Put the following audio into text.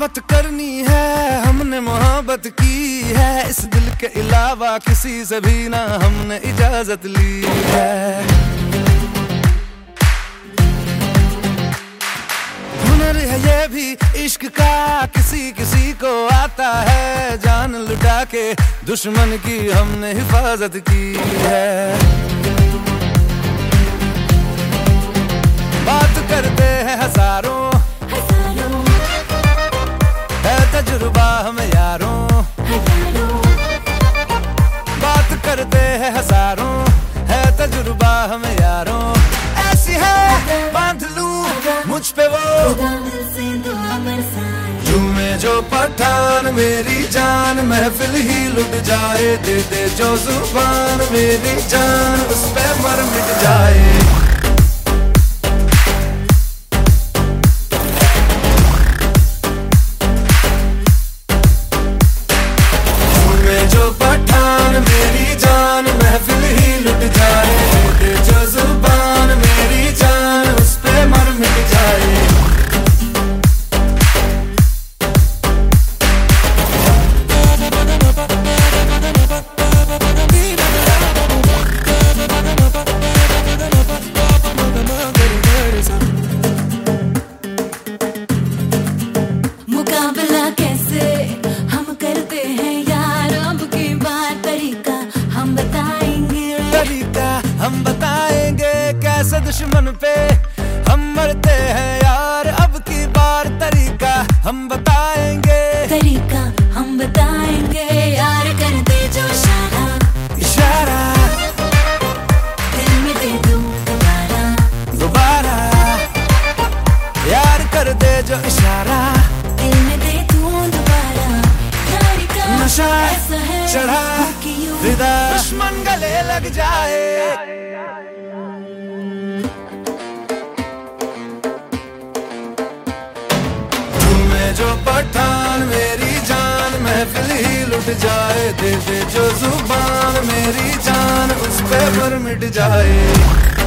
मोहब्बत करनी है, हमने मोहब्बत की है, इस दिल के अलावा किसी से भी ना हमने इजाजत ली है। हुनर है ये भी इश्क का, किसी किसी को आता है, जान लुटा के दुश्मन की हमने हिफाजत की है। बात करते हैं हजारों, है तजुर्बा हमें यारों, बात करते हैं हजारों, है तजुर्बा हमें यारों। ऐसी है बांध लूं मुझ पे वो झूमे जो पठान मेरी जान, महफिल ही लुट जाए, दे दे जो जुबान मेरी जान, उस पे मर मिट जाए। जो पठान मेरी जान, महफिल ही लुट जाए, दे जो जुबान मेरी जान, उस पे मर मिट जाए। मुकाबला कैसे हम करते हैं यार, अब की बार तरीका हम बताएंगे, तरीका हम बताएंगे, कैसे दुश्मन पे हम मरते हैं यार, अब की बार तरीका हम बताएंगे, तरीका हम बताएंगे यार, कर दे जो इशारा, इशारा दिल में दे दूं दोबारा, दोबारा यार कर दे जो इशारा, दिल में दे दूं दोबारा। यारी का नशा ऐसा है चढ़ा कि यूं फिदा, दुश्मन गले लग जाए। झूमे जो पठान मेरी जान, महफिल ही लुट जाए, दे दे जो जुबान मेरी जान, उस पे मर मिट जाए।